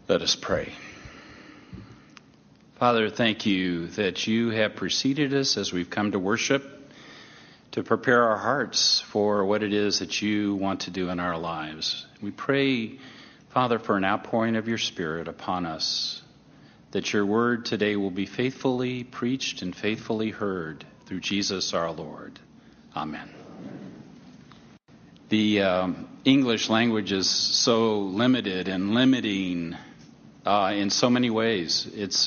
Let us pray. Father, thank you that you have preceded us as we've come to worship, to prepare our hearts for what it is that you want to do in our lives. We pray, Father, for an outpouring of your Spirit upon us, that your word today will be faithfully preached and faithfully heard through Jesus our Lord. Amen. The English language is so limited and limiting in so many ways.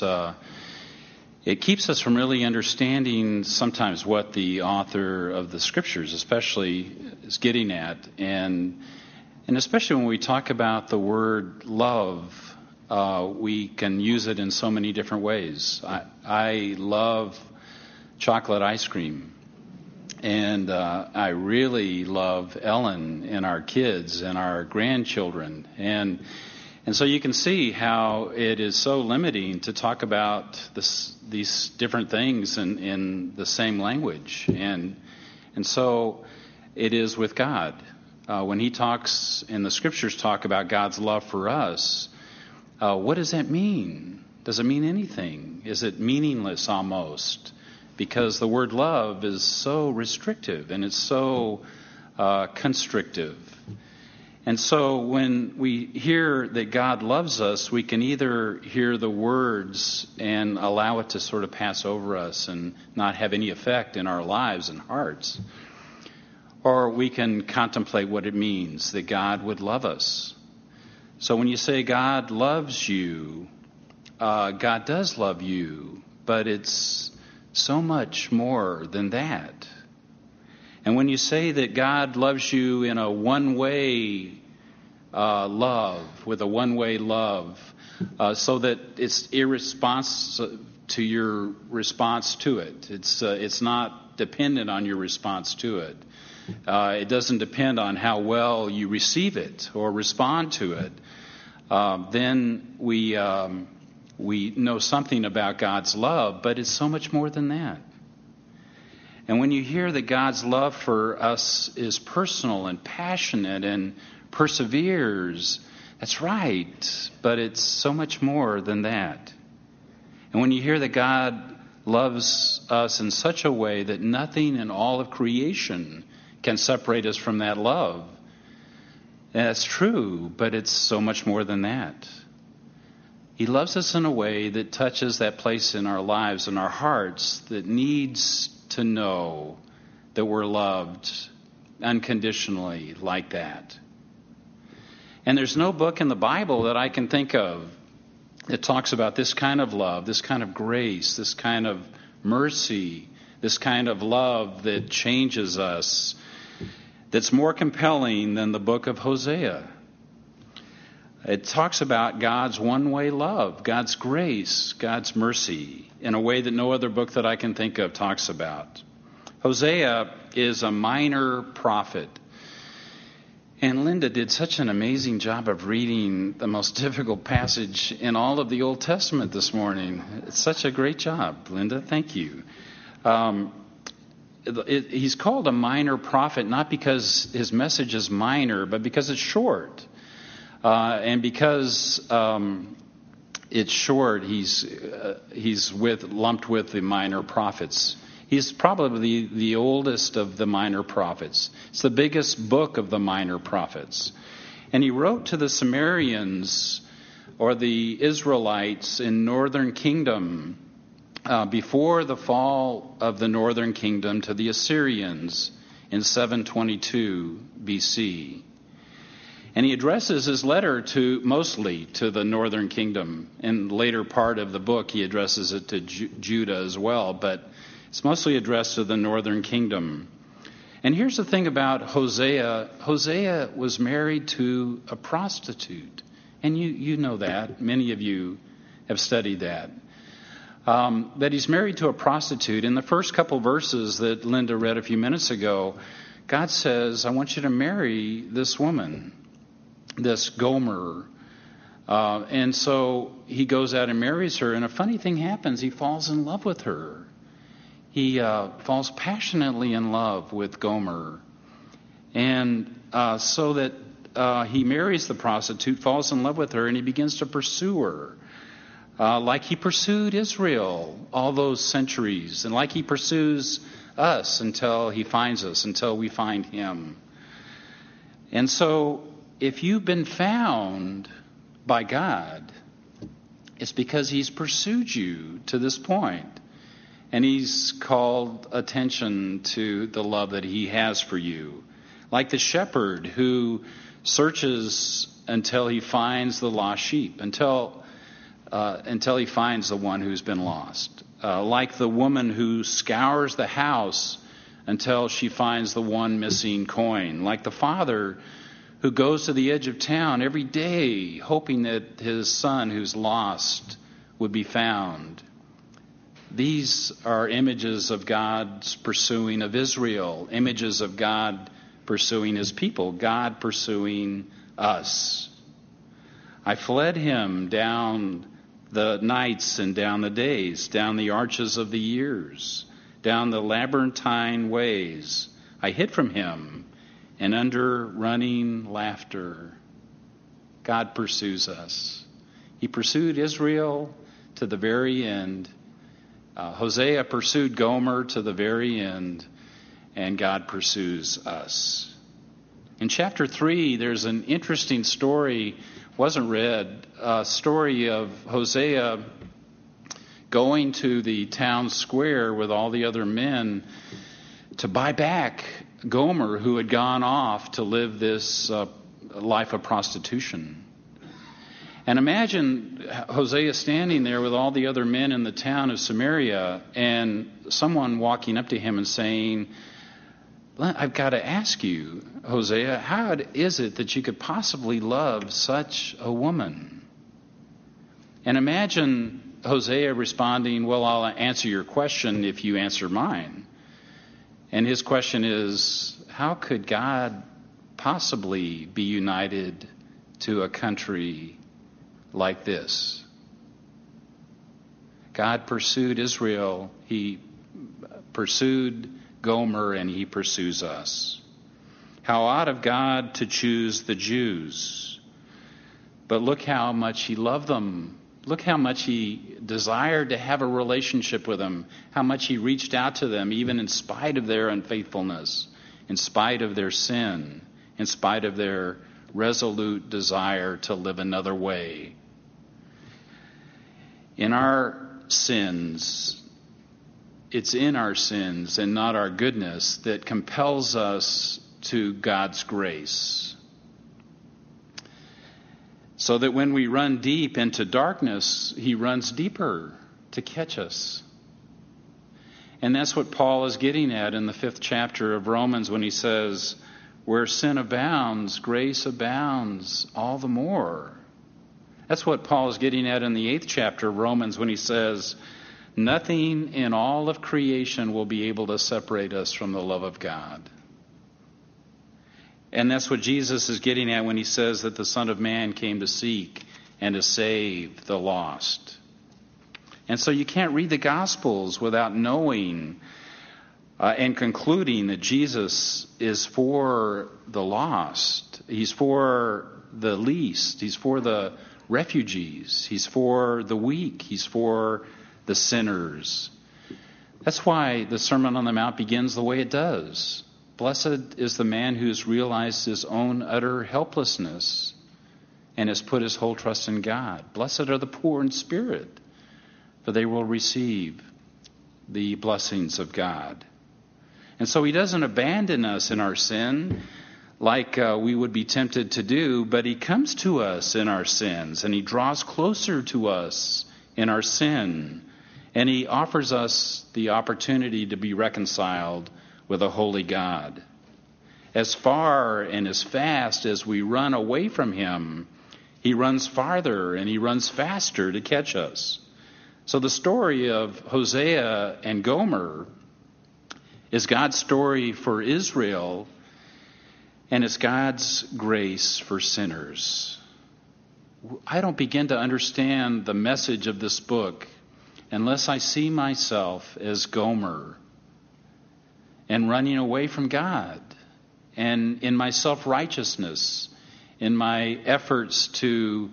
It keeps us from really understanding sometimes what the author of the Scriptures especially is getting at. And especially when we talk about the word love, we can use it in so many different ways. I love chocolate ice cream. And I really love Ellen and our kids and our grandchildren. And so you can see how it is so limiting to talk about these different things in the same language. And so it is with God. When he talks, and the Scriptures talk about God's love for us, what does that mean? Does it mean anything? Is it meaningless almost? Because the word love is so restrictive and it's so constrictive. And so when we hear that God loves us, we can either hear the words and allow it to sort of pass over us and not have any effect in our lives and hearts, or we can contemplate what it means that God would love us. So when you say God loves you, God does love you, but it's so much more than that. And when you say that God loves you in a one-way love, with a one-way love, so that it's irresponsive to your response to it. It's not dependent on your response to it. It doesn't depend on how well you receive it or respond to it. Then we know something about God's love, but it's so much more than that. And when you hear that God's love for us is personal and passionate and perseveres, that's right, but it's so much more than that. And when you hear that God loves us in such a way that nothing in all of creation can separate us from that love, that's true, but it's so much more than that. He loves us in a way that touches that place in our lives and our hearts that needs to know that we're loved unconditionally like that. And there's no book in the Bible that I can think of that talks about this kind of love, this kind of grace, this kind of mercy, this kind of love that changes us, that's more compelling than the book of Hosea. It talks about God's one-way love, God's grace, God's mercy, in a way that no other book that I can think of talks about. Hosea is a minor prophet. And Linda did such an amazing job of reading the most difficult passage in all of the Old Testament this morning. It's such a great job, Linda. Thank you. He's called a minor prophet not because his message is minor, but because it's short. And because it's short, he's lumped with the minor prophets. He's probably the oldest of the minor prophets. It's the biggest book of the minor prophets. And he wrote to the Sumerians, or the Israelites in northern kingdom, before the fall of the northern kingdom to the Assyrians in 722 BC. And he addresses his letter mostly to the northern kingdom. In the later part of the book, he addresses it to Judah as well, but it's mostly addressed to the northern kingdom. And here's the thing about Hosea. Hosea was married to a prostitute. And you know that. Many of you have studied that. That he's married to a prostitute. In the first couple verses that Linda read a few minutes ago, God says, I want you to marry this woman, this Gomer. And so he goes out and marries her. And a funny thing happens. He falls in love with her. He falls passionately in love with Gomer. And so that he marries the prostitute, falls in love with her, and he begins to pursue her. Like he pursued Israel all those centuries, and like he pursues us until he finds us, until we find him. And so, if you've been found by God, it's because he's pursued you to this point. And he's called attention to the love that he has for you. Like the shepherd who searches until he finds the lost sheep, until he finds the one who's been lost. Like the woman who scours the house until she finds the one missing coin. Like the father who goes to the edge of town every day hoping that his son who's lost would be found. These are images of God's pursuing of Israel, images of God pursuing his people, God pursuing us. I fled him down the nights and down the days, down the arches of the years, down the labyrinthine ways. I hid from him, and under running laughter, God pursues us. He pursued Israel to the very end. Hosea pursued Gomer to the very end, and God pursues us. In chapter 3, there's an interesting story, wasn't read, a story of Hosea going to the town square with all the other men to buy back Gomer, who had gone off to live this life of prostitution. And imagine Hosea standing there with all the other men in the town of Samaria, and someone walking up to him and saying, I've got to ask you, Hosea, how is it that you could possibly love such a woman? And imagine Hosea responding, well, I'll answer your question if you answer mine. And his question is, how could God possibly be united to a country like this? God pursued Israel, he pursued Gomer, and he pursues us. How odd of God to choose the Jews. But look how much he loved them. Look how much he desired to have a relationship with them. How much he reached out to them, even in spite of their unfaithfulness, in spite of their sin, in spite of their resolute desire to live another way. In our sins, it's in our sins and not our goodness that compels us to God's grace. So that when we run deep into darkness, he runs deeper to catch us. And that's what Paul is getting at in the 5th chapter of Romans when he says, where sin abounds, grace abounds all the more. That's what Paul is getting at in the 8th chapter of Romans when he says, nothing in all of creation will be able to separate us from the love of God. And that's what Jesus is getting at when he says that the Son of Man came to seek and to save the lost. And so you can't read the Gospels without knowing and concluding that Jesus is for the lost. He's for the least. He's for the refugees. He's for the weak. He's for the sinners. That's why the Sermon on the Mount begins the way it does. Blessed is the man who has realized his own utter helplessness and has put his whole trust in God. Blessed are the poor in spirit, for they will receive the blessings of God. And so he doesn't abandon us in our sin like we would be tempted to do, but he comes to us in our sins, and he draws closer to us in our sin, and he offers us the opportunity to be reconciled with a holy God. As far and as fast as we run away from him, he runs farther and he runs faster to catch us. So the story of Hosea and Gomer is God's story for Israel, and it's God's grace for sinners. I don't begin to understand the message of this book unless I see myself as Gomer and running away from God, and in my self-righteousness in my efforts to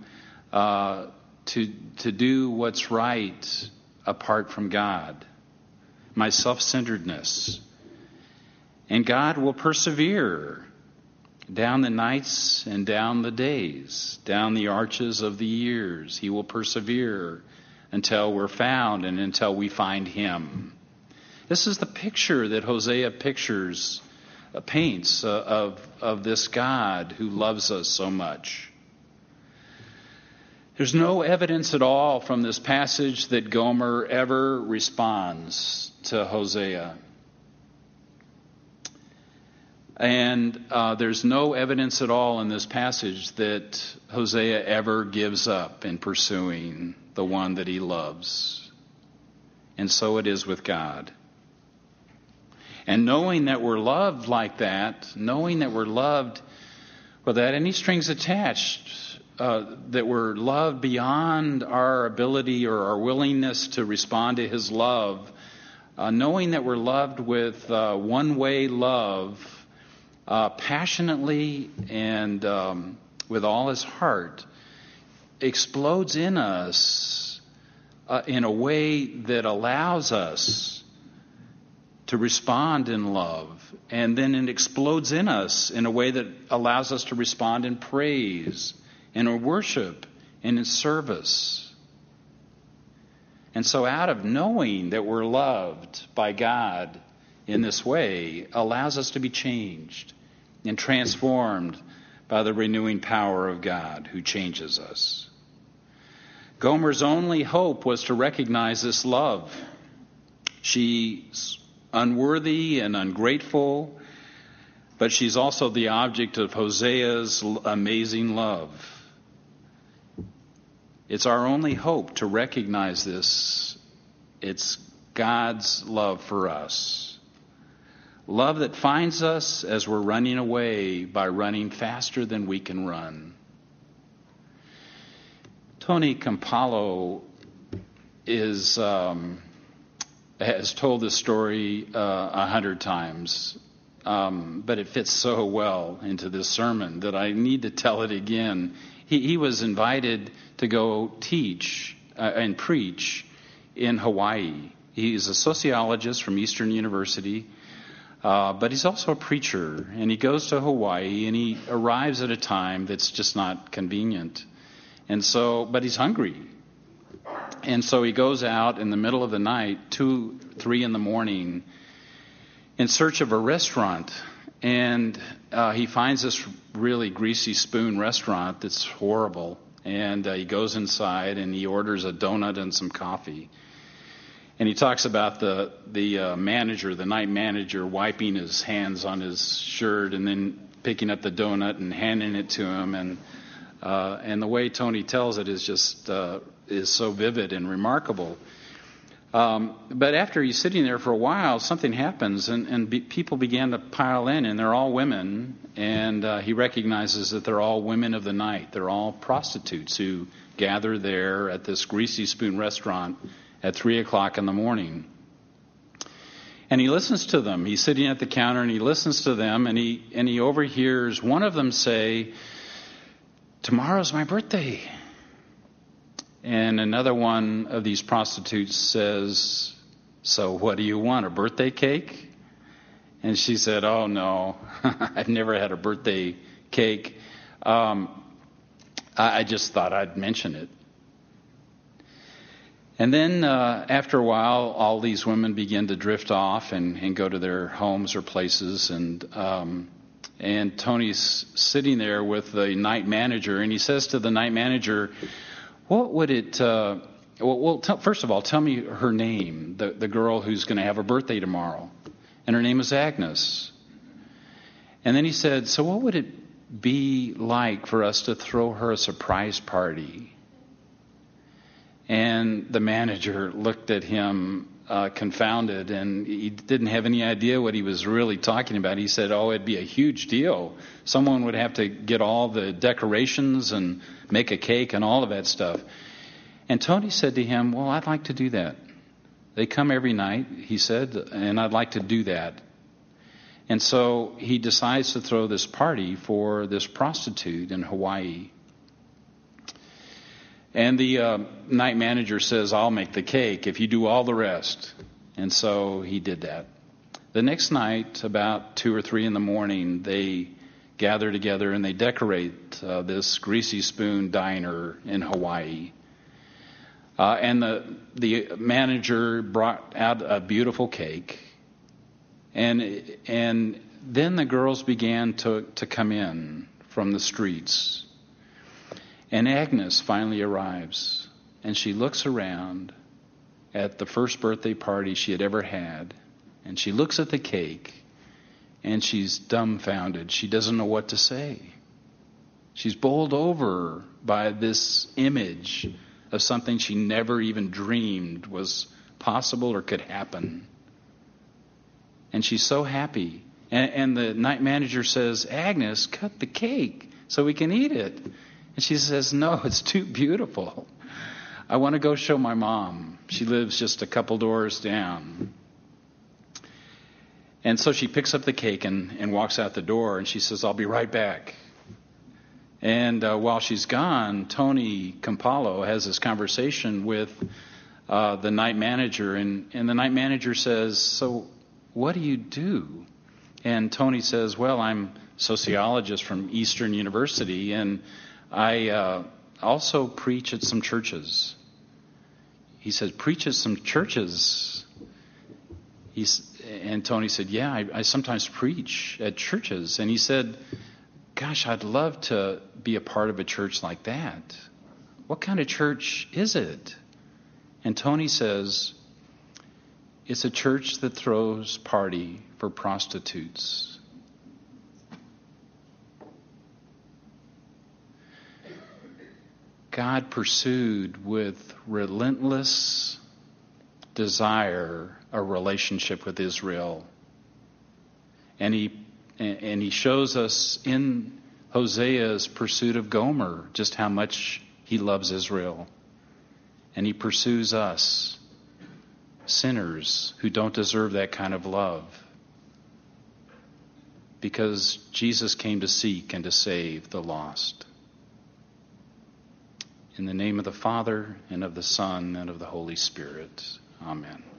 do what's right apart from God, my self-centeredness. And God will persevere down the nights and down the days, down the arches of the years. He will persevere until we're found and until we find Him. This is the picture that Hosea paints of this God who loves us so much. There's no evidence at all from this passage that Gomer ever responds to Hosea. And there's no evidence at all in this passage that Hosea ever gives up in pursuing the one that he loves. And so it is with God. And knowing that we're loved like that, knowing that we're loved without any strings attached, that we're loved beyond our ability or our willingness to respond to His love, knowing that we're loved with one-way love, passionately and with all His heart, explodes in us in a way that allows us to respond in love. And then it explodes in us in a way that allows us to respond in praise and in worship and in service. And so out of knowing that we're loved by God in this way allows us to be changed and transformed by the renewing power of God who changes us. Gomer's only hope was to recognize this love. She's unworthy and ungrateful, but she's also the object of Hosea's amazing love. It's our only hope to recognize this. It's God's love for us. Love that finds us as we're running away by running faster than we can run. Tony Campolo has told this story 100 times, but it fits so well into this sermon that I need to tell it again. He was invited to go teach and preach in Hawaii. He's a sociologist from Eastern University, but he's also a preacher. And he goes to Hawaii, and he arrives at a time that's just not convenient. And so, but he's hungry. And so he goes out in the middle of the night, 2, 3 in the morning, in search of a restaurant. And he finds this really greasy spoon restaurant that's horrible. And he goes inside and he orders a donut and some coffee. And he talks about the manager, the night manager, wiping his hands on his shirt and then picking up the donut and handing it to him. And the way Tony tells it is just is so vivid and remarkable. But after he's sitting there for a while, something happens, and people began to pile in, and they're all women, and he recognizes that they're all women of the night. They're all prostitutes who gather there at this Greasy Spoon restaurant at 3 o'clock in the morning. And he listens to them. He's sitting at the counter, and he listens to them, and he overhears one of them say, "Tomorrow's my birthday." And another one of these prostitutes says, "So what do you want, a birthday cake?" And she said, "Oh, no, I've never had a birthday cake. I just thought I'd mention it." And then after a while, all these women begin to drift off and go to their homes or places. And Tony's sitting there with the night manager, and he says to the night manager, "What would it, first of all, tell me her name, the girl who's going to have a birthday tomorrow." And her name is Agnes. And then he said, "So what would it be like for us to throw her a surprise party?" And the manager looked at him confounded, and he didn't have any idea what he was really talking about. He said, "Oh, it'd be a huge deal. Someone would have to get all the decorations and make a cake and all of that stuff." And Tony said to him, "Well, I'd like to do that. They come every night," he said, "and I'd like to do that." And so he decides to throw this party for this prostitute in Hawaii. And the night manager says, I'll make the cake if you do all the rest. And so he did that. The next night, about 2 or 3 in the morning, they gather together and they decorate this Greasy Spoon diner in Hawaii. And the manager brought out a beautiful cake. And then the girls began to come in from the streets. And Agnes finally arrives, and she looks around at the first birthday party she had ever had, and she looks at the cake, and she's dumbfounded. She doesn't know what to say. She's bowled over by this image of something she never even dreamed was possible or could happen. And she's so happy. And the night manager says, Agnes, cut the cake so we can eat it. And she says, no, it's too beautiful. I want to go show my mom. She lives just a couple doors down. And so she picks up the cake and walks out the door, and she says, I'll be right back. And while she's gone, Tony Campolo has this conversation with the night manager, and the night manager says, so what do you do? And Tony says, well, I'm a sociologist from Eastern University, and I also preach at some churches. He said, preach at some churches? And Tony said, yeah, I sometimes preach at churches. And he said, gosh, I'd love to be a part of a church like that. What kind of church is it? And Tony says, it's a church that throws party for prostitutes. God pursued with relentless desire a relationship with Israel. And he shows us in Hosea's pursuit of Gomer just how much he loves Israel. And he pursues us, sinners who don't deserve that kind of love. Because Jesus came to seek and to save the lost. In the name of the Father, and of the Son, and of the Holy Spirit. Amen.